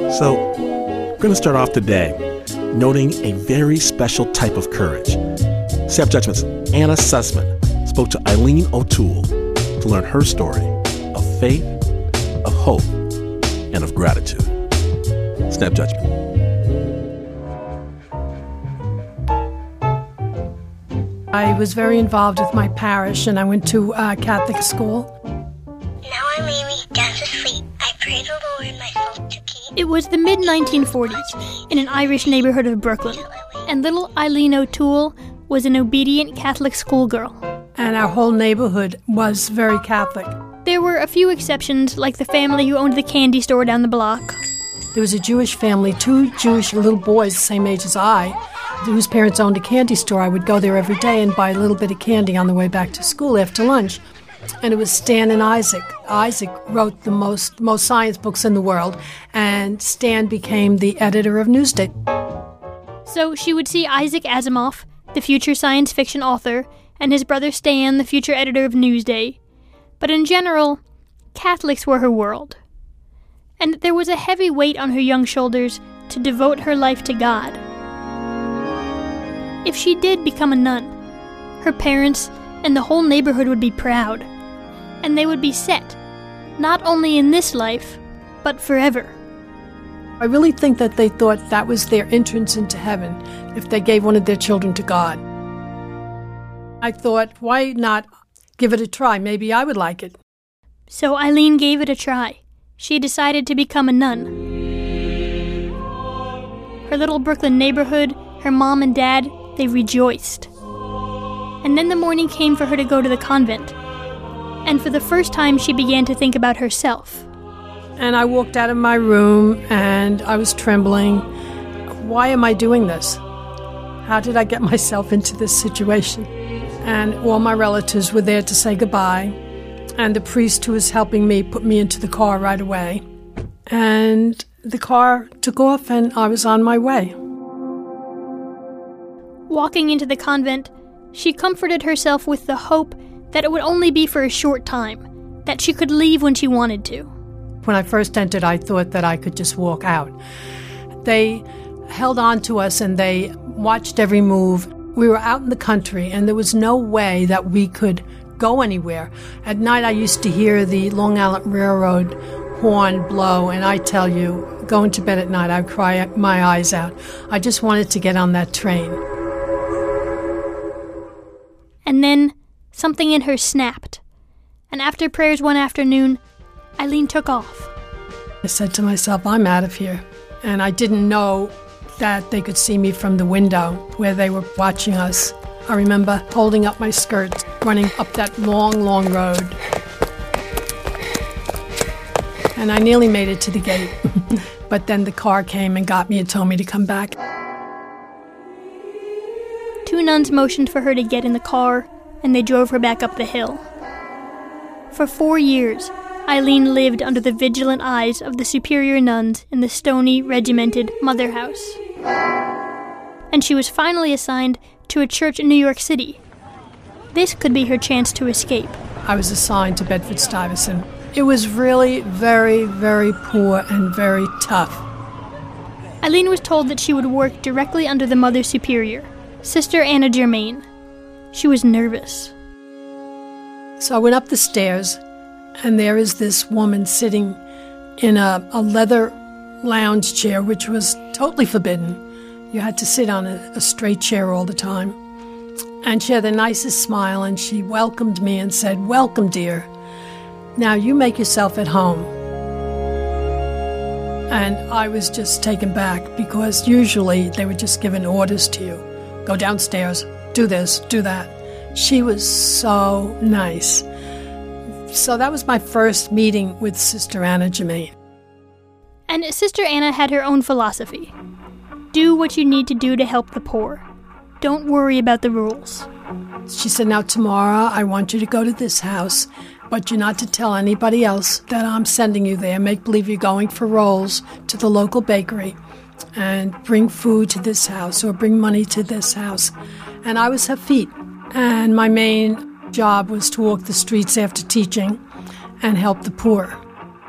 So, we're going to start off today noting a very special type of courage. Self Judgment's Anna Sussman spoke to Eileen O'Toole to learn her story of faith, of hope, and of gratitude. Snap Judgment. I was very involved with my parish, and I went to Catholic school. Now I'm Amy, down to sleep. I pray the Lord my soul to keep. It was the mid-1940s in an Irish neighborhood of Brooklyn, and little Eileen O'Toole was an obedient Catholic schoolgirl. And our whole neighborhood was very Catholic. There were a few exceptions, like the family who owned the candy store down the block. There was a Jewish family, 2 Jewish little boys the same age as I, whose parents owned a candy store. I would go there every day and buy a little bit of candy on the way back to school after lunch. And it was Stan and Isaac. Isaac wrote the most science books in the world, and Stan became the editor of Newsday. So she would see Isaac Asimov, the future science fiction author, and his brother Stan, the future editor of Newsday. But in general, Catholics were her world. And there was a heavy weight on her young shoulders to devote her life to God. If she did become a nun, her parents and the whole neighborhood would be proud. And they would be set, not only in this life, but forever. I really think that they thought that was their entrance into heaven, if they gave one of their children to God. I thought, why not give it a try? Maybe I would like it. So Eileen gave it a try. She decided to become a nun. Her little Brooklyn neighborhood, her mom and dad, they rejoiced. And then the morning came for her to go to the convent. And for the first time, she began to think about herself. And I walked out of my room, and I was trembling. Why am I doing this? How did I get myself into this situation? And all my relatives were there to say goodbye. And the priest who was helping me put me into the car right away. And the car took off, and I was on my way. Walking into the convent, she comforted herself with the hope that it would only be for a short time, that she could leave when she wanted to. When I first entered, I thought that I could just walk out. They held on to us, and they watched every move. We were out in the country, and there was no way that we could go anywhere. At night, I used to hear the Long Island Railroad horn blow, and I tell you, going to bed at night, I'd cry my eyes out. I just wanted to get on that train. And then something in her snapped. And after prayers one afternoon, Eileen took off. I said to myself, I'm out of here. And I didn't know that they could see me from the window where they were watching us. I remember holding up my skirts, running up that long, long road. And I nearly made it to the gate. But then the car came and got me and told me to come back. 2 nuns motioned for her to get in the car, and they drove her back up the hill. For 4 years, Eileen lived under the vigilant eyes of the superior nuns in the stony, regimented Mother House. And she was finally assigned to a church in New York City. This could be her chance to escape. I was assigned to Bedford-Stuyvesant. It was really very, very poor and very tough. Eileen was told that she would work directly under the Mother Superior, Sister Anna Germain. She was nervous. So I went up the stairs, and there is this woman sitting in a leather lounge chair, which was totally forbidden. You had to sit on a straight chair all the time. And she had the nicest smile, and she welcomed me and said, "Welcome, dear. Now you make yourself at home." And I was just taken back, because usually they were just giving orders to you. Go downstairs, do this, do that. She was so nice. So that was my first meeting with Sister Anna Germain. And Sister Anna had her own philosophy. Do what you need to do to help the poor. Don't worry about the rules. She said, "Now tomorrow I want you to go to this house, but you're not to tell anybody else that I'm sending you there. Make believe you're going for rolls to the local bakery, and bring food to this house or bring money to this house." And I was her feet. And my main job was to walk the streets after teaching and help the poor. It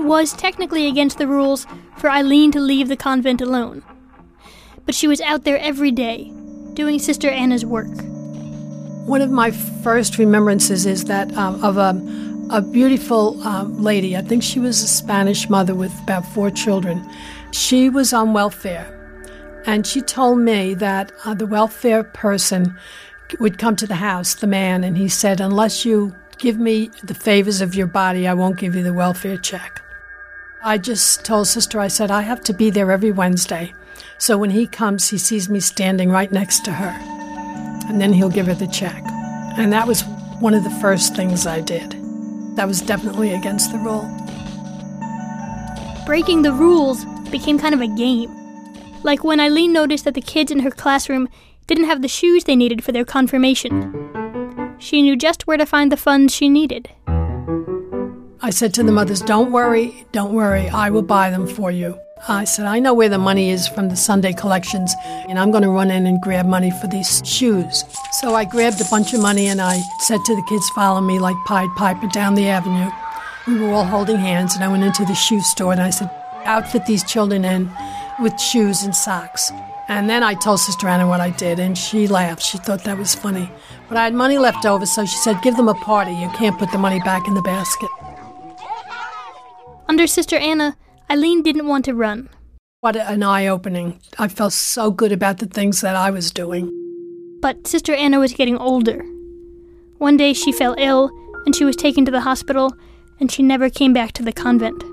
It was technically against the rules for Eileen to leave the convent alone. But she was out there every day, doing Sister Anna's work. One of my first remembrances is that of a beautiful lady. I think she was a Spanish mother with about 4 children. She was on welfare, and she told me that the welfare person would come to the house, the man, and he said, unless you give me the favors of your body, I won't give you the welfare check. I just told Sister, I said, I have to be there every Wednesday. So when he comes, he sees me standing right next to her, and then he'll give her the check. And that was one of the first things I did. That was definitely against the rule. Breaking the rules became kind of a game. Like when Eileen noticed that the kids in her classroom didn't have the shoes they needed for their confirmation. She knew just where to find the funds she needed. I said to the mothers, don't worry, I will buy them for you. I said, I know where the money is from the Sunday collections, and I'm going to run in and grab money for these shoes. So I grabbed a bunch of money, and I said to the kids, follow me like Pied Piper down the avenue. We were all holding hands, and I went into the shoe store, and I said, outfit these children in with shoes and socks. And then I told Sister Anna what I did, and she laughed. She thought that was funny. But I had money left over, so she said, give them a party. You can't put the money back in the basket. Under Sister Anna, Eileen didn't want to run. What an eye-opening. I felt so good about the things that I was doing. But Sister Anna was getting older. One day she fell ill, and she was taken to the hospital, and she never came back to the convent.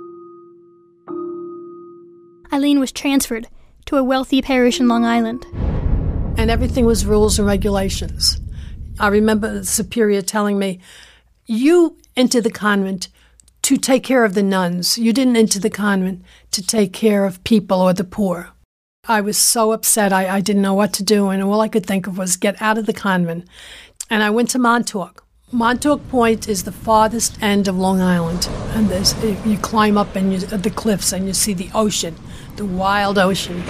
Eileen was transferred to a wealthy parish in Long Island. And everything was rules and regulations. I remember the superior telling me, you entered the convent to take care of the nuns. You didn't enter the convent to take care of people or the poor. I was so upset, I didn't know what to do, and all I could think of was get out of the convent. And I went to Montauk. Montauk Point is the farthest end of Long Island, and you climb up the cliffs and you see the ocean, the wild ocean.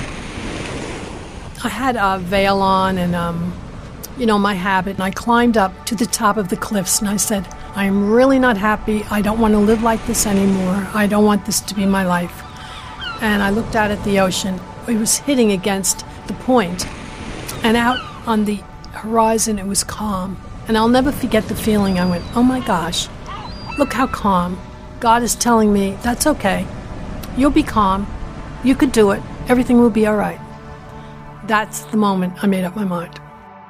I had a veil on and, my habit, and I climbed up to the top of the cliffs, and I said, I am really not happy. I don't want to live like this anymore. I don't want this to be my life. And I looked out at the ocean. It was hitting against the point, and out on the horizon it was calm. And I'll never forget the feeling. I went, oh my gosh, look how calm. God is telling me, that's okay. You'll be calm. You could do it. Everything will be all right. That's the moment I made up my mind.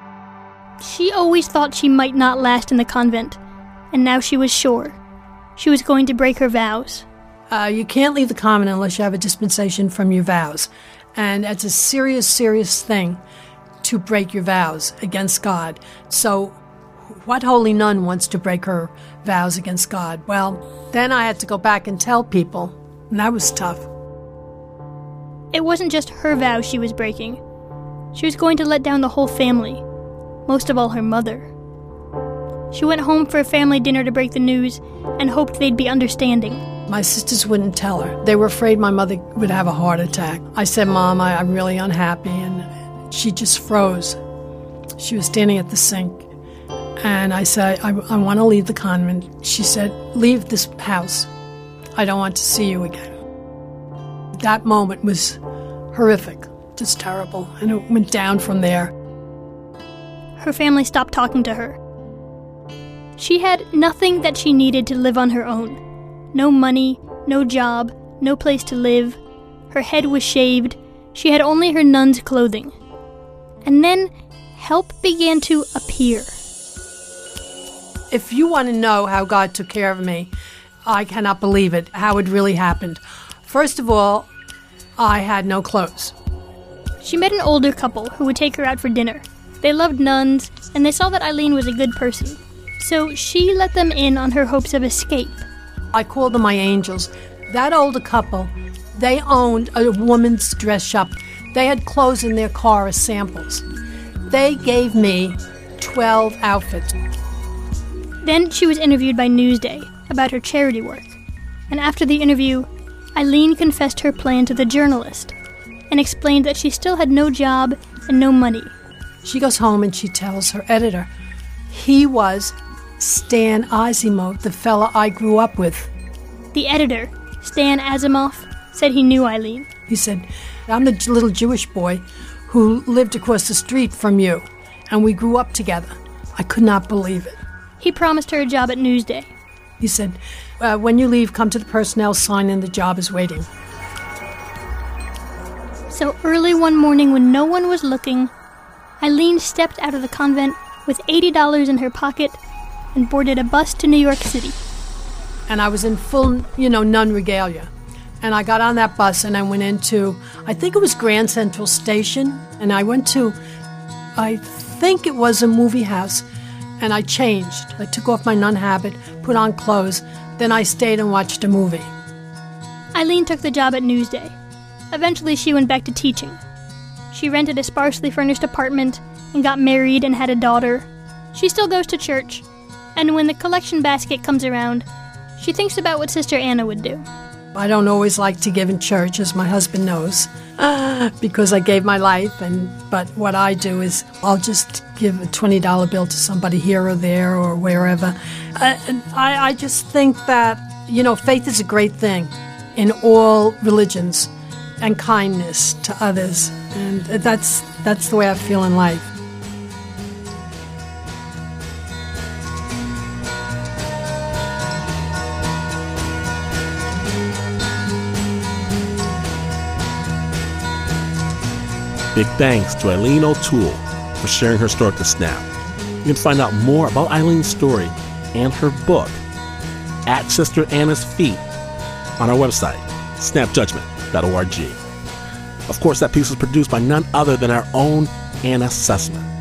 She always thought she might not last in the convent, and now she was sure. She was going to break her vows. You can't leave the convent unless you have a dispensation from your vows. And it's a serious, serious thing to break your vows against God. So what holy nun wants to break her vows against God? Well, then I had to go back and tell people, and that was tough. It wasn't just her vows she was breaking. She was going to let down the whole family, most of all her mother. She went home for a family dinner to break the news and hoped they'd be understanding. My sisters wouldn't tell her. They were afraid my mother would have a heart attack. I said, Mom, I'm really unhappy, and she just froze. She was standing at the sink, and I said, I want to leave the convent. She said, leave this house. I don't want to see you again. That moment was horrific, just terrible, and it went down from there. Her family stopped talking to her. She had nothing that she needed to live on her own. No money, no job, no place to live. Her head was shaved. She had only her nun's clothing. And then help began to appear. If you want to know how God took care of me, I cannot believe it, how it really happened. First of all, I had no clothes. She met an older couple who would take her out for dinner. They loved nuns, and they saw that Eileen was a good person. So she let them in on her hopes of escape. I called them my angels. That older couple, they owned a woman's dress shop. They had clothes in their car as samples. They gave me 12 outfits. Then she was interviewed by Newsday about her charity work. And after the interview, Eileen confessed her plan to the journalist and explained that she still had no job and no money. She goes home and she tells her editor, he was Stan Asimov, the fella I grew up with. The editor, Stan Asimov, said he knew Eileen. He said, I'm the little Jewish boy who lived across the street from you, and we grew up together. I could not believe it. He promised her a job at Newsday. He said, when you leave, come to the personnel sign and the job is waiting. So early one morning when no one was looking, Eileen stepped out of the convent with $80 in her pocket and boarded a bus to New York City. And I was in full, nun regalia. And I got on that bus and I went into, I think it was Grand Central Station, and I went to, I think it was a movie house, and I changed. I took off my nun habit, put on clothes, then I stayed and watched a movie. Eileen took the job at Newsday. Eventually she went back to teaching. She rented a sparsely furnished apartment and got married and had a daughter. She still goes to church, and when the collection basket comes around, she thinks about what Sister Anna would do. I don't always like to give in church, as my husband knows, because I gave my life. But what I do is I'll just give a $20 bill to somebody here or there or wherever. And I just think that, faith is a great thing in all religions, and kindness to others. And that's the way I feel in life. Big thanks to Eileen O'Toole for sharing her story to Snap. You can find out more about Eileen's story and her book at Sister Anna's Feet on our website, snapjudgment.org. Of course, that piece was produced by none other than our own Anna Sussman.